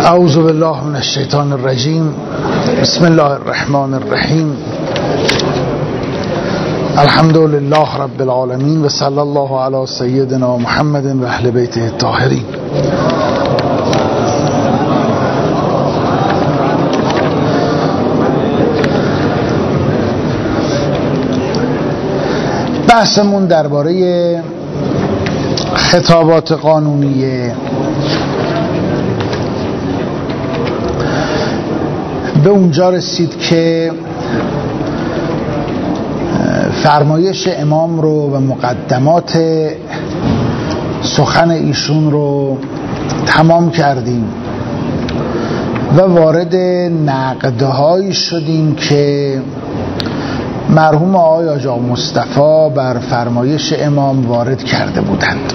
اعوذ بالله من الشیطان الرجیم. بسم الله الرحمن الرحیم. الحمد لله رب العالمین و صلی الله علی سیدنا محمد و اهل بیته الطاهرین. بحثمون درباره خطابات قانونیه. به اونجا رسید که فرمایش امام رو و مقدمات سخن ایشون رو تمام کردیم و وارد نقدهایی شدیم که مرحوم آقای آجا مصطفی بر فرمایش امام وارد کرده بودند.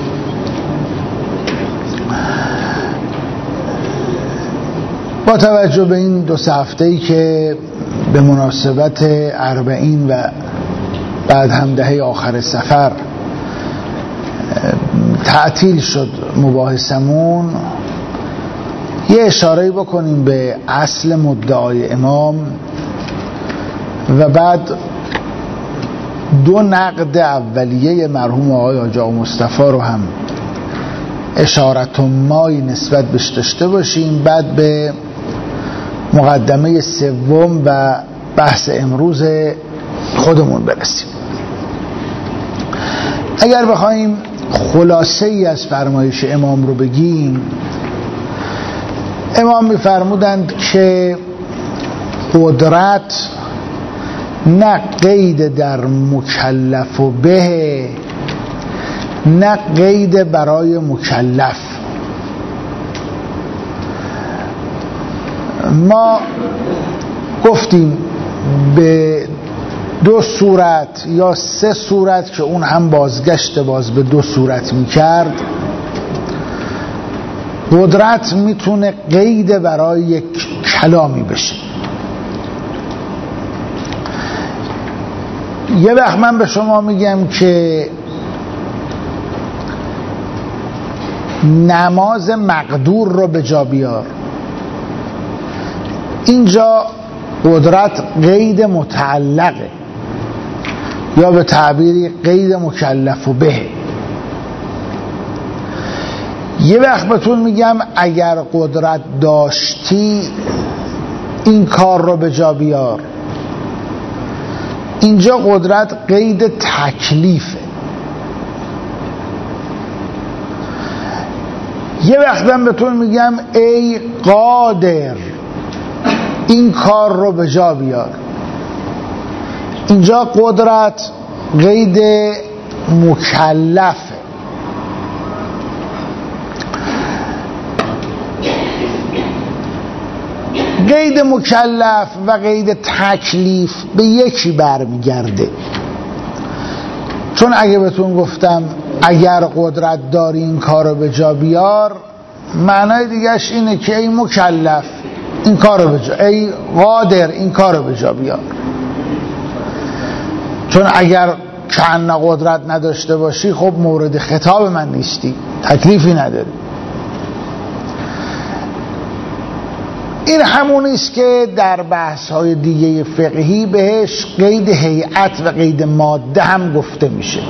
با توجه به این 2 هفته‌ای که به مناسبت 40 و بعد هم دهه آخر سفر تعطیل شد مباحثمون، یه اشاره بکنیم به اصل مدعای امام و بعد 2 نقد اولیه مرحوم آقای آجا مصطفی رو هم اشارت مایی نسبت بهش داشته باشیم، بعد به مقدمه سوم و بحث امروز خودمون برسیم. اگر بخوایم خلاصه ای از فرمایش امام رو بگیم، امام می‌فرمودند که قدرت نه قید در مکلف و به، نه قید برای مکلف. ما گفتیم به 2 صورت یا 3 صورت که اون هم بازگشت باز به 2 صورت میکرد، قدرت میتونه قید برای یک کلامی بشه. یه وقت من به شما میگم که نماز مقدور رو به جا بیار، اینجا قدرت قید متعلقه یا به تعبیری قید مکلف و به. یه وقت بهتون میگم اگر قدرت داشتی این کار رو به جا بیار، اینجا قدرت قید تکلیفه. یه وقتم بهتون میگم ای قادر این کار رو به جا بیار، اینجا قدرت قید مکلفه. قید مکلف و قید تکلیف به یکی برمیگرده، چون اگه بهتون گفتم اگر قدرت داری این کار رو به جا بیار، معنای دیگهش اینه که ای مکلف این کار رو به جا، ای قادر این کار رو به جا بیار. چون اگر کأن قدرت نداشته باشی خب مورد خطاب من نیستی، تکلیفی نداری. این همونیست که در بحث‌های دیگه فقهی بهش قید هیئت و قید ماده هم گفته میشه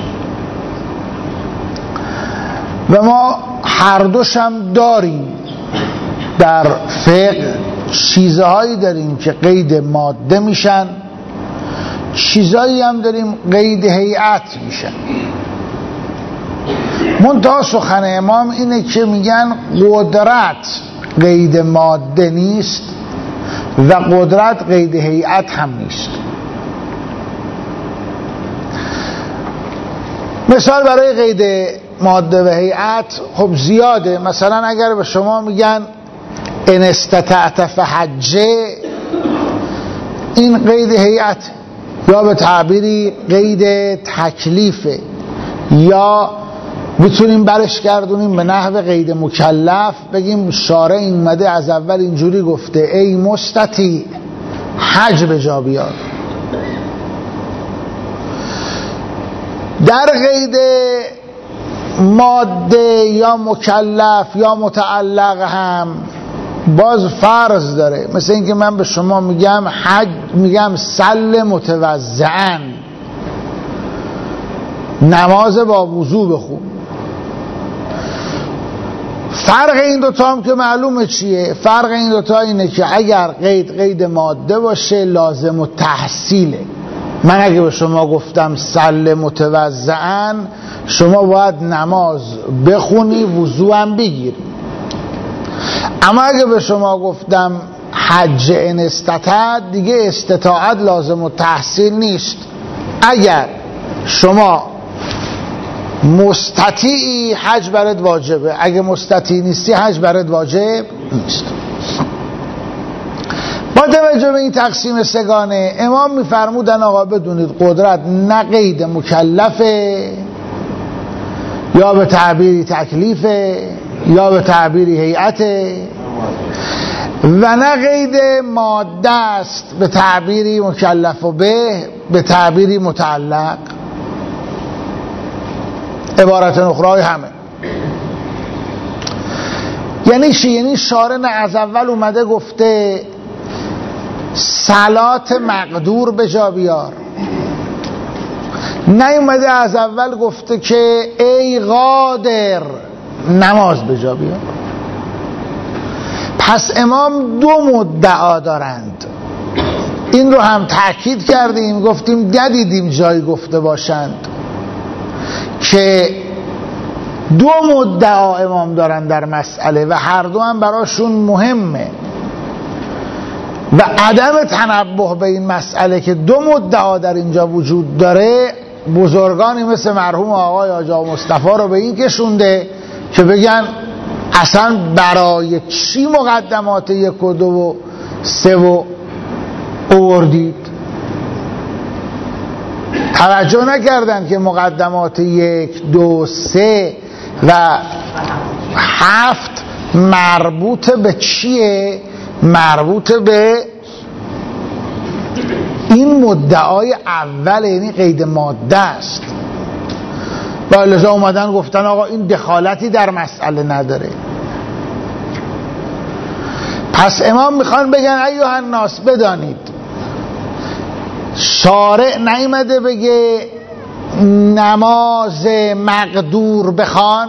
و ما هر دوش هم داریم. در فقه چیزهایی داریم که قید ماده میشن، چیزهایی هم داریم قید هیئت میشن. منتها سخن امام اینه که میگن قدرت قید ماده نیست و قدرت قید هیئت هم نیست. مثال برای قید ماده و هیئت خب زیاده. مثلا اگر به شما میگن ان استطعت فحجه، این قید هیئت یا به تعبیری قید تکلیفه، یا میتونیم برش گردونیم به نحو قید مکلف، بگیم شارع این مده از اول اینجوری گفته ای مستطیع حج به جا بیار. در قید ماده یا مکلف یا متعلق هم باز فرض داره. مثل اینکه من به شما میگم سل متوضعن، نماز با وضو بخون. فرق این دوتا هم که معلومه چیه؟ فرق این دوتا اینه که اگر قید ماده باشه لازم و تحصیله. من اگه به شما گفتم سل متوضعن، شما باید نماز بخونی، وضو هم بگیری. اما اگه به شما گفتم حج ان استطاعت، دیگه استطاعت لازم و تحصیل نیست. اگر شما مستطیعی حج برات واجبه، اگه مستطیع نیستی حج برات واجب نیست. با توجه به این تقسیم سگانه، امام میفرمودن آقا بدونید قدرت نه قید مکلفه، یا به تعبیری تکلیفه، یا به تعبیری هیئته، و نه قید ماده است به تعبیری مکلف و به تعبیری متعلق. عبارت اخرى همه. یعنی چی؟ یعنی شارع از اول اومده گفته صلات مقدور به جا بیار، نیومده از اول گفته که ای قادر نماز به جا بیار. پس امام دو مدعا دارند. این رو هم تأکید کردیم، گفتیم ندیدیم جایی گفته باشند که دو مدعا امام دارن در مسئله و هر دو هم براشون مهمه. و عدم تنبه به این مسئله که دو مدعا در اینجا وجود داره، بزرگانی مثل مرحوم آقای آجا مصطفی رو به این کشونده که بگن اصلا برای چی مقدمات 1 و 2 و 3 آوردید؟ توجه نکردن که مقدمات 1 2 3 و 7 مربوط به چیه؟ مربوط به این مدعای اول، یعنی قید ماده است. و لذا اومدن گفتن آقا این دخالتی در مسئله نداره. پس امام میخوان بگن ایها الناس بدانید شارع نیامده بگه نماز مقدور بخوان،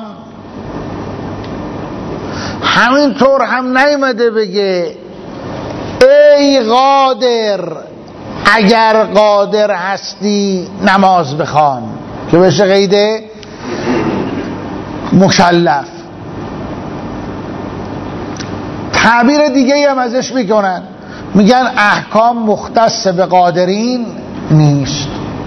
همینطور هم نیامده بگه ای قادر اگر قادر هستی نماز بخوان که بشه قید مکلف. تعبیر دیگه هم ازش میکنن، میگن احکام مختص به قادرین نیست.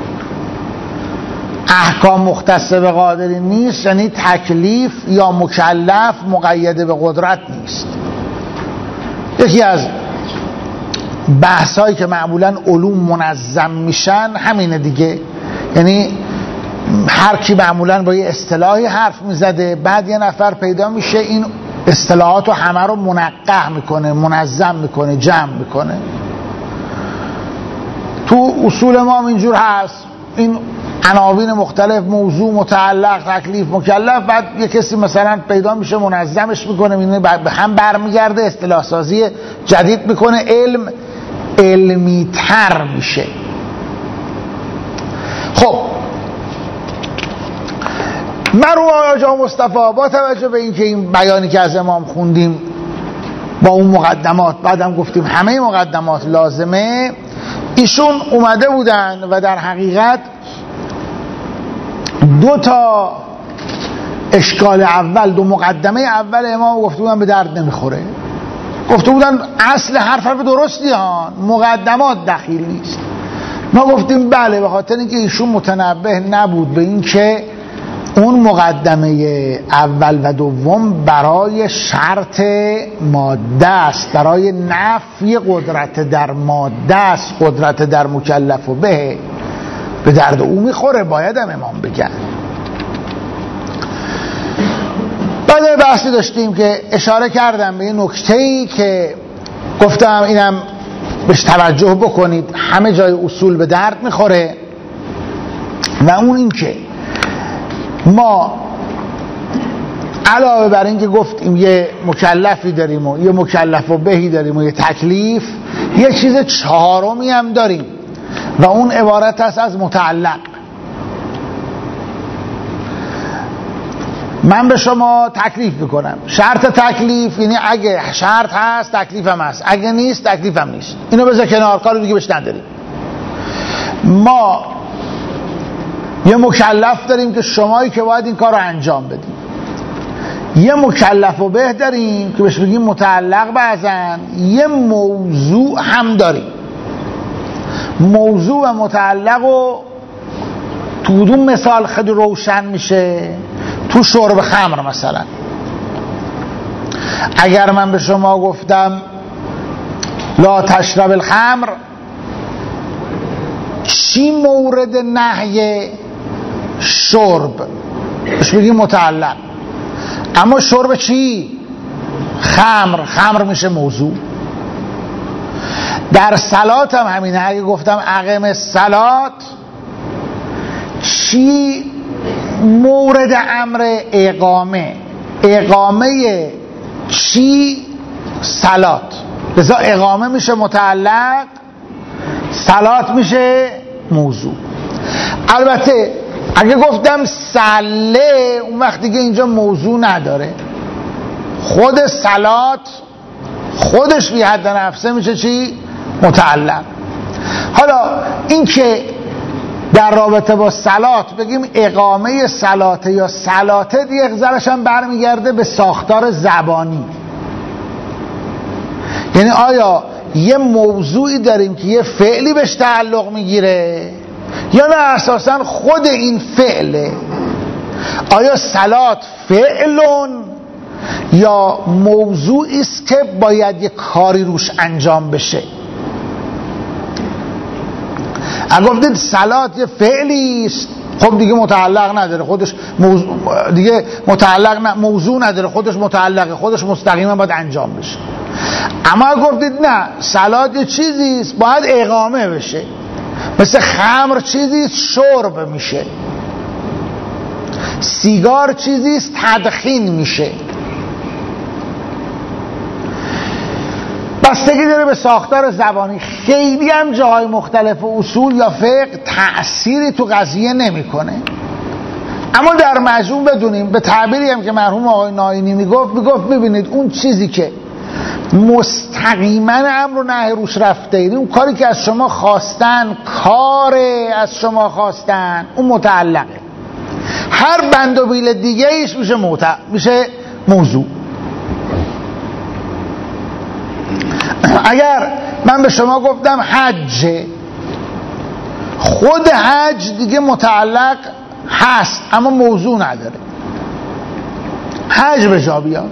احکام مختص به قادرین نیست یعنی تکلیف یا مکلف مقید به قدرت نیست. یکی از بحثایی که معمولا علوم منظم میشن همینه دیگه. یعنی هر کی معمولا با یه اصطلاحی حرف میزده، بعد یه نفر پیدا میشه این اصطلاحات رو همه رو منقح میکنه، منظم میکنه، جمع میکنه. تو اصول ما هم اینجور هست، این عناوین مختلف، موضوع، متعلق، تکلیف، مکلف، بعد یه کسی مثلا پیدا میشه منظمش میکنه، میبینه به هم برمیگرده، اصطلاح سازی جدید میکنه، علم علمی تر میشه. خب مرحوم آقا مصطفی با توجه به اینکه این بیانی که از امام خوندیم با اون مقدمات، بعدم گفتیم همه مقدمات لازمه، ایشون اومده بودن و در حقیقت دو تا اشکال اول، دو مقدمه اول امام گفته بودن به درد نمیخوره. گفته بودن اصل حرف درستی ها، مقدمات دخیل نیست. ما گفتیم بله، به خاطر اینکه ایشون متنبه نبود به این که اون مقدمه اول و دوم برای شرط ماده است، برای نفی قدرت در ماده است، قدرت در مکلف و به درد او میخوره، باید هم امام بگن. بعد بحثی داشتیم که اشاره کردم به این نکته‌ای که گفتم اینم بهش توجه بکنید، همه جای اصول به درد میخوره، و اون این که ما علاوه بر این که گفتیم یه مکلفی داریم و یه مکلف و بهی داریم و یه تکلیف، یه چیز چهارمی هم داریم و اون عبارت است از متعلق. من به شما تکلیف میکنم. شرط تکلیف یعنی اگه شرط هست تکلیف هم هست، اگه نیست تکلیف هم نیست. اینو بذار کنار، کار دیگه بهش نداریم. ما یه مکلف داریم که شمایی که باید این کار رو انجام بدیم، یه مکلف و به داریم که بهش بگیم متعلق، بعضن یه موضوع هم داریم. موضوع و متعلق و تو کدوم مثال خیلی روشن میشه؟ تو شرب خمر مثلا، اگر من به شما گفتم لا تشرب الخمر، چی مورد نهی؟ شرب، بهش بگیم متعلق. اما شرب چی؟ خمر میشه موضوع. در صلات هم همینه. اگه گفتم اقیم الصلات، چی مورد امر؟ اقامه چی؟ صلات. لذا اقامه میشه متعلق، صلات میشه موضوع. البته اگه گفتم صله، اون وقت دیگه اینجا موضوع نداره. خود صلات خودش بی حد نفسه میشه چی؟ متعلق. حالا این که در رابطه با صلات بگیم اقامه صلاته یا صلاته، دیگه ذرش هم برمیگرده به ساختار زبانی. یعنی آیا یه موضوعی داریم که یه فعلی بهش تعلق میگیره یا نه اساسا خود این فعله؟ آیا صلات فعلون یا موضوعی است که باید یه کاری روش انجام بشه؟ اگه گفتید صلات یه فعلی است، خب دیگه متعلق نداره، خودش دیگه متعلق موضوع نداره، خودش متعلقه، خودش مستقیما باید انجام بشه. اما اگه گفتید نه، صلات یه چیزی است باید اقامه بشه، مثل خمر چیزی است شرب میشه، سیگار چیزی است تدخین میشه. بستگی داره به ساختار زبانی. خیلی هم جاهای مختلف و اصول یا فقه تأثیری تو قضیه نمیکنه. اما در مجموع بدونیم، به تعبیری هم که مرحوم آقای ناینی میگفت ببینید اون چیزی که مستقیما امر و نهی روش رفته، اون کاری که از شما خواستن، اون متعلقه. هر بند و بیل دیگه ایش میشه موضوع. اگر من به شما گفتم حج، خود حج دیگه متعلق هست اما موضوع نداره، حج به جا بیاد.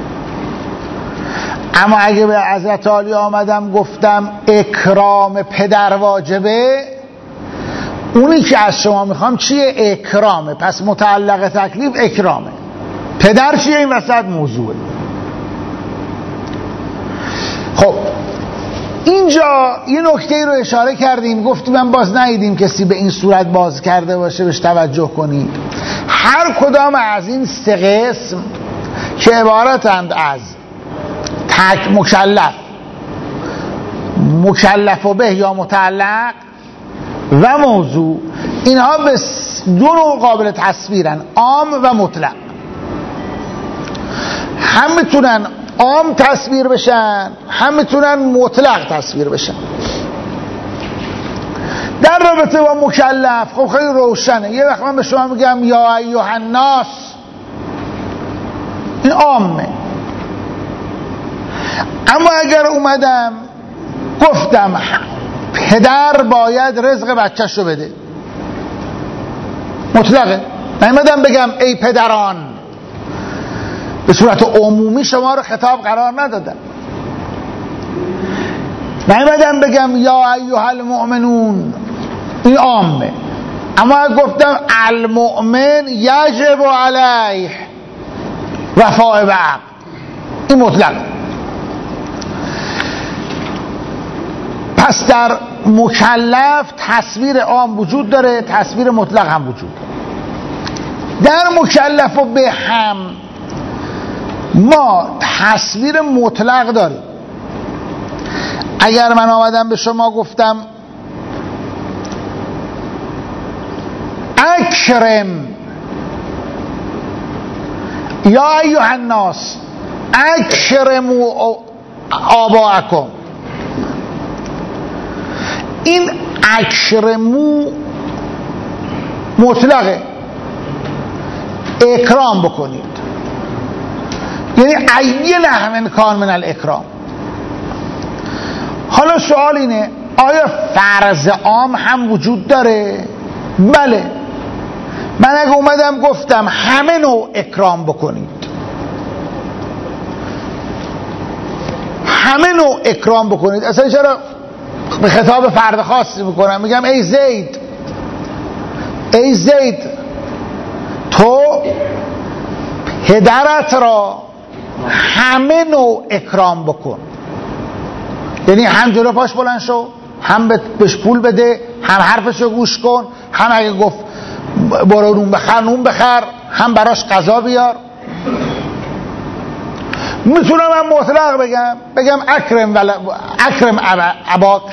اما اگه به حضرت عالی آمدم گفتم اکرام پدر واجبه، اونی که از شما میخوام چیه؟ اکرامه. پس متعلق تکلیف اکرامه. پدر چیه؟ این وسط موضوعه. خب اینجا یه نکته رو اشاره کردیم، گفتیم من باز ندیدیم کسی به این صورت باز کرده باشه، بهش توجه کنید. هر کدام از این سه قسم که عبارتند از مکلف و به یا متعلق و موضوع، اینها به دو نوع قابل تصویرن، عام و مطلق. هم میتونن عام تصویر بشن، هم میتونن مطلق تصویر بشن. در رابطه با مکلف خب خیلی روشنه. یه وقت من به شما میگم یا ایها الناس، این عامه. اما اگر اومدم گفتم پدر باید رزق بچه‌ش رو بده، مطلقه. نمیدم بگم ای پدران، به صورت عمومی شما رو خطاب قرار ندادم. نمیدم بگم یا ایها المؤمنون، این عامه. اما گفتم المؤمن یجب علیه وفاء بعقد، این مطلق. پس در مکلف تصویر عام وجود داره، تصویر مطلق هم وجود داره. در مکلف و به هم ما تصویر مطلق داریم. اگر من آمدم به شما گفتم اکرم یا ایها الناس اکرموا آباءکم، این اکرمو مطلقه، اکرام بکنید، یعنی ای لحم کان من الاکرام. حالا سوال اینه آیا فرض عام هم وجود داره؟ بله. من اگه اومدم گفتم همه نوع اکرام بکنید، همه نوع اکرام بکنید، اصلا چرا به خطاب فرد خاصی میکنم؟ میگم ای زید، ای زید تو پدرت را همه نوع اکرام بکن، یعنی هم جلو پاش بلند شو، هم بهش پول بده، هم حرفشو گوش کن، هم اگه گفت برو نون بخر نون بخر، هم براش غذا بیار. میتونم من مطلق بگم اکرم اباک.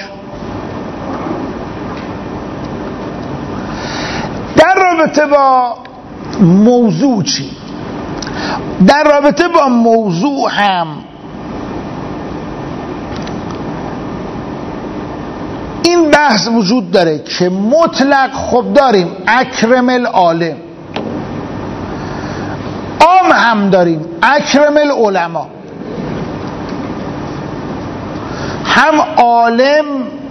در رابطه با موضوع چی؟ در رابطه با موضوع هم این بحث وجود داره که مطلق خب داریم اکرم العالم، عام هم داریم اکرم العلماء. هم عالم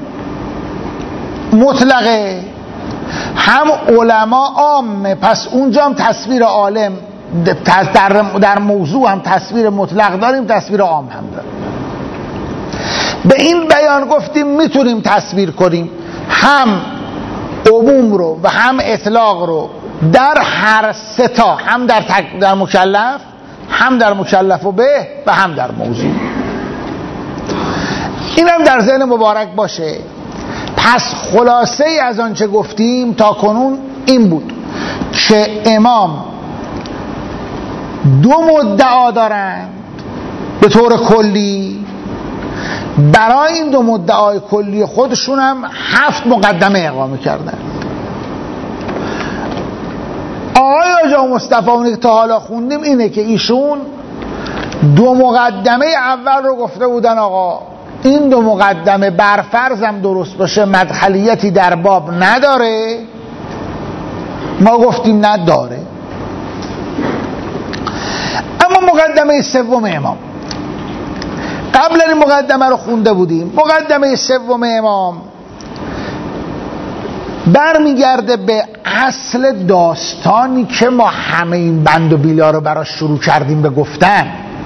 مطلقه هم علما عامه، پس اونجا هم تصویر عالم در موضوع هم تصویر مطلق داریم، تصویر عام هم داریم. به این بیان گفتیم میتونیم تصویر کنیم هم عموم رو و هم اطلاق رو در هر سه تا، هم در مکلف، هم در مکلف و به و هم در موضوع. اینم در ذهن مبارک باشه. پس خلاصه ای از آنچه گفتیم تا کنون این بود که امام دو مدعا دارند به طور کلی، برای این دو مدعای کلی خودشون هم 7 مقدمه اقامه کردن. آقای آجا مصطفی اونی که تا حالا خوندیم اینه که ایشون دو مقدمه اول رو گفته بودن آقا این دو مقدمه برفرضم درست باشه مدخلیتی در باب نداره. ما گفتیم نداره. اما مقدمه سوم امام، قبل این مقدمه رو خونده بودیم. مقدمه سوم امام برمیگرده به اصل داستانی که ما همه این بند و بیلا رو براش شروع کردیم به گفتن.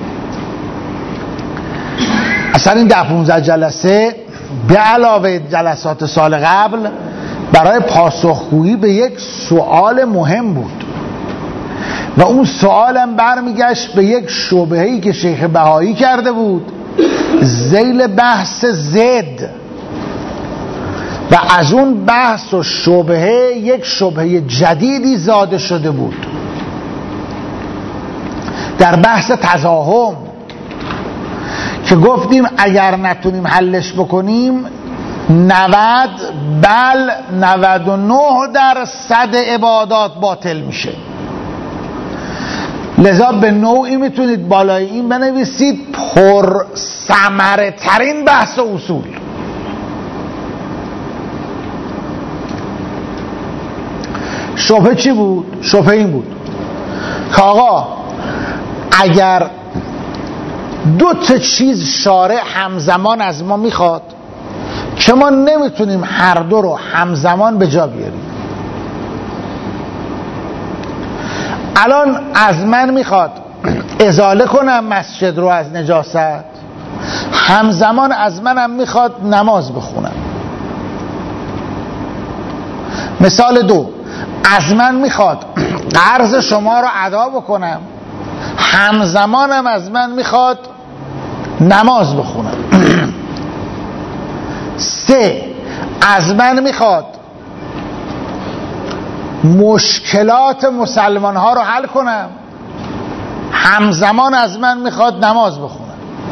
اصلا این 10-15 جلسه به علاوه جلسات سال قبل برای پاسخگویی به یک سوال مهم بود و اون سوالم برمیگشت به یک شبهه‌ای که شیخ بهایی کرده بود ذیل بحث زد، و از اون بحث و شبهه یک شبهه جدیدی زاده شده بود در بحث تزاحم، که گفتیم اگر نتونیم حلش بکنیم 90 بل 99% عبادات باطل میشه. لذا به نوعی میتونید بالای این بنویسید پر ثمره ترین بحث و اصول. شبهه چی بود؟ شبهه این بود که آقا اگر دو تا چیز شارع همزمان از ما میخواد که ما نمیتونیم هر دو رو همزمان به جا بیاریم، الان از من میخواد ازاله کنم مسجد رو از نجاست، همزمان از منم میخواد نماز بخونم. مثال دو، از من میخواد قرض شما رو ادا بکنم، همزمانم از من میخواد نماز بخونم. 3، از من میخواد مشکلات مسلمان ها رو حل کنم، همزمان از من میخواد نماز بخونم.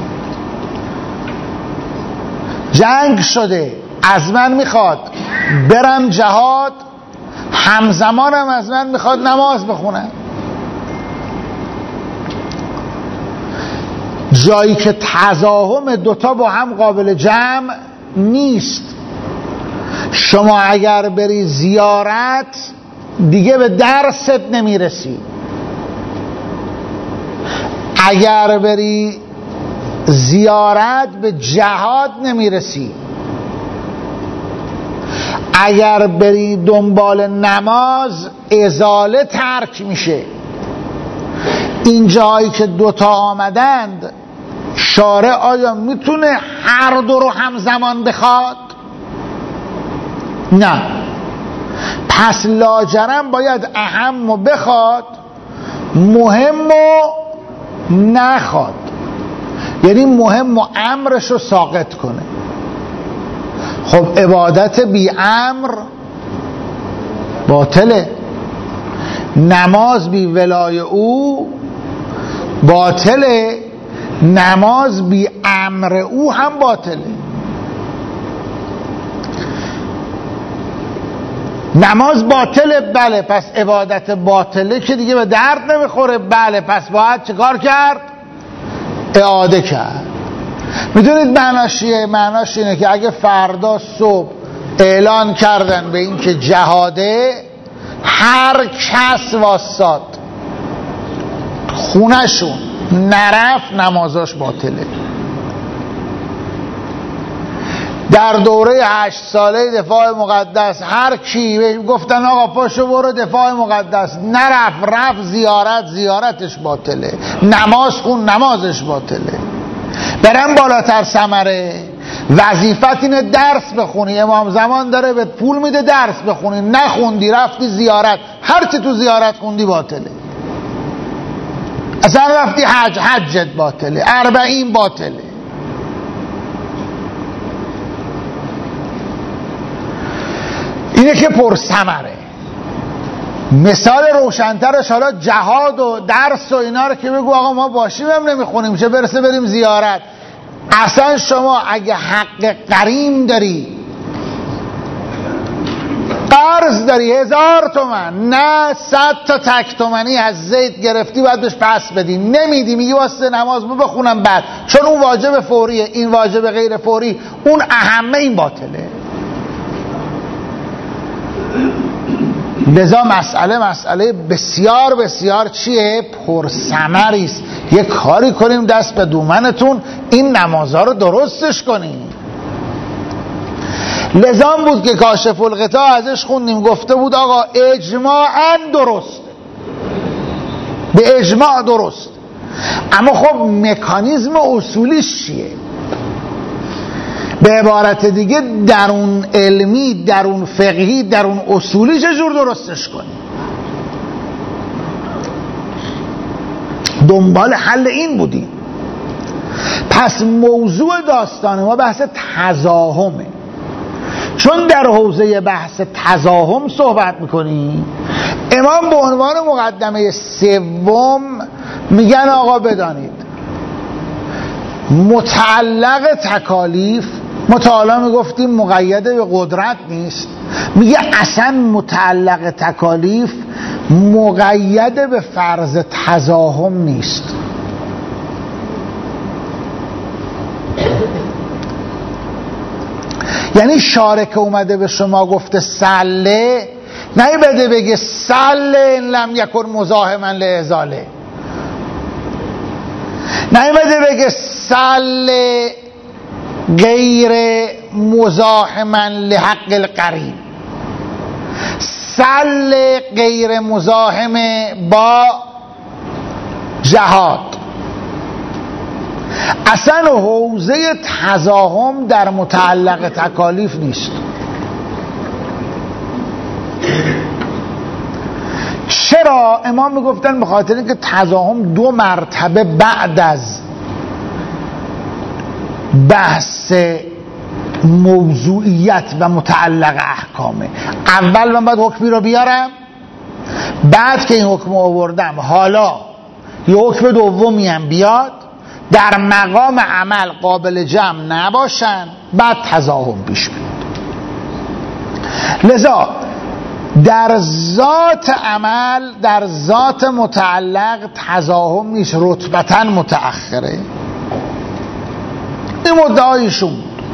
جنگ شده، از من میخواد برم جهاد، همزمانم از من میخواد نماز بخونم. جایی که تزاحم دوتا با هم قابل جمع نیست. شما اگر بری زیارت دیگه به درست نمیرسی، اگر بری زیارت به جهاد نمیرسی، اگر بری دنبال نماز ازاله ترک میشه. این جایی که دوتا آمدند، شارع آیا میتونه هر دو رو همزمان بخواد؟ نه. پس لاجرم باید اهم رو بخواد، مهم رو نخواد. یعنی مهم و امرش رو ساقط کنه. خب عبادت بی امر باطله، نماز بی ولای او باطله، نماز بی امر او هم باطله. نماز باطله، بله، پس عبادت باطله که دیگه به درد نمیخوره، بله، پس باید چیکار کرد؟ اعاده کرد. میدونید معناش چیه؟ معناش اینه که اگه فردا صبح اعلان کردن به این که جهاده، هر کس واساد خونهشون نرفت، نمازاش باطله. در دوره 8 ساله دفاع مقدس هر کی گفتن آقا پاشو برو دفاع مقدس، نرفت، رفت زیارت، زیارتش باطله. نماز خون، نمازش باطله. برم بالاتر ثمره، وظیفت اینه درس بخونی، امام زمان داره به پول میده درس بخونی، نخوندی رفتی زیارت، هرچی تو زیارت خوندی باطله. اصلا رفتی حج، حجت باطله، 40 باطله. اینه که پر ثمره. مثال روشنترش حالا جهاد و درس و اینا رو که بگو آقا ما باشیم هم نمیخونیم، چه برسه بریم زیارت. اصلا شما اگه حق غریم داری، قرض داری 1000 تومن، نه 100 تا تک تومنی از زید گرفتی باید بهش پس بدی، نمیدی، میگی واسه نماز بخونم بعد، چون اون واجب فوریه، این واجب غیر فوری، اون اهمه، این باطله. لذا مسئله بسیار بسیار چیه؟ پرثمری است. یک کاری کنیم دست به دومنتون این نمازها رو درستش کنیم. لذا بود که کاشف الغطا ازش خوندیم، گفته بود آقا اجماعاً درست، به اجماع درست، اما خب مکانیزم اصولیش چیه؟ به عبارت دیگه درون علمی، درون فقهی، درون اصولی چجور درستش کنی؟ دنبال حل این بودیم. پس موضوع داستان ما بحث تزاحمه. چون در حوزه بحث تزاحم صحبت میکنیم، امام به عنوان مقدمه سوم میگن آقا بدانید متعلق تکالیف، ما تا حالا میگفتیم مقید به قدرت نیست، میگه اصلا متعلق تکالیف مقید به فرض تزاحم نیست. یعنی شارک اومده به شما گفته سله، نه بده بگه سله ان لم یکن مزاحما لازاله، نه بده بگه سله غیر مزاحما لحق القریب، سله غیر مزاحم با جهاد. اصلا حوزه تزاحم در متعلق تکالیف نیست. چرا؟ امام میگفتن به خاطر اینکه تزاحم 2 مرتبه بعد از بحث موضوعیت و متعلق احکامه. اول من باید حکمی رو بیارم، بعد که این حکم آوردم حالا یه حکم دومی هم بیاد در مقام عمل قابل جمع نباشن، بعد تضاهم پیش بیاد. لذا در ذات عمل، در ذات متعلق تضاهم نیست، رتبتاً متأخره. این مدعایشون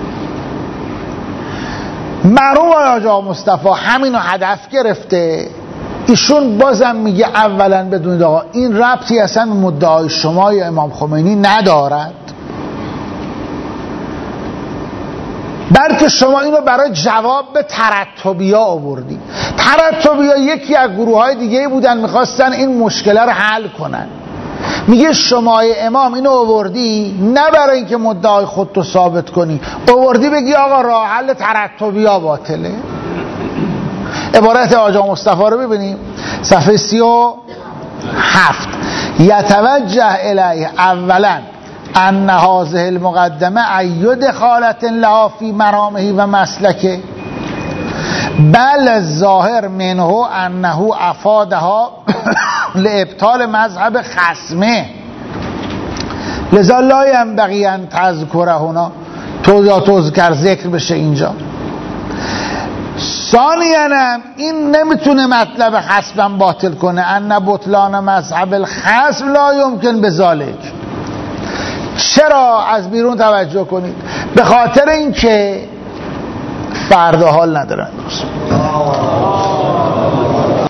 مرحوم حاج آقا مصطفی همینو هدف گرفته. ایشون بازم میگه اولا بدونید آقا این ربطی اصلا به مدعای شما یا امام خمینی ندارد، بلکه شما اینو برای جواب به ترتبی‌ها آوردید. ترتبی‌ها یکی از گروه‌های دیگه بودن میخواستن این مشکل رو حل کنن. میگه شما امام اینو آوردی نه برای اینکه مدعای خودتو ثابت کنی، آوردی بگی آقا راه حل ترتبی‌ها باطله. عبارت حاج آقا مصطفی رو ببینیم صفحه 37. یتوجه الیه اولا ان هذه المقدمه اید خالت لها فی مرامه و مسلکه، بل الظاهر منه انه افادها لابطال مذهب خصمه، لذا لا ينبغي ان تذکره هنا، تذکر ذکر بشه اینجا. ثانیاً این نمیتونه مطلب خصمم باطل کنه، ان بطلان مذهب الخصم لا یمکن بذالک. چرا؟ از بیرون توجه کنید، به خاطر اینکه فردا حال ندارن.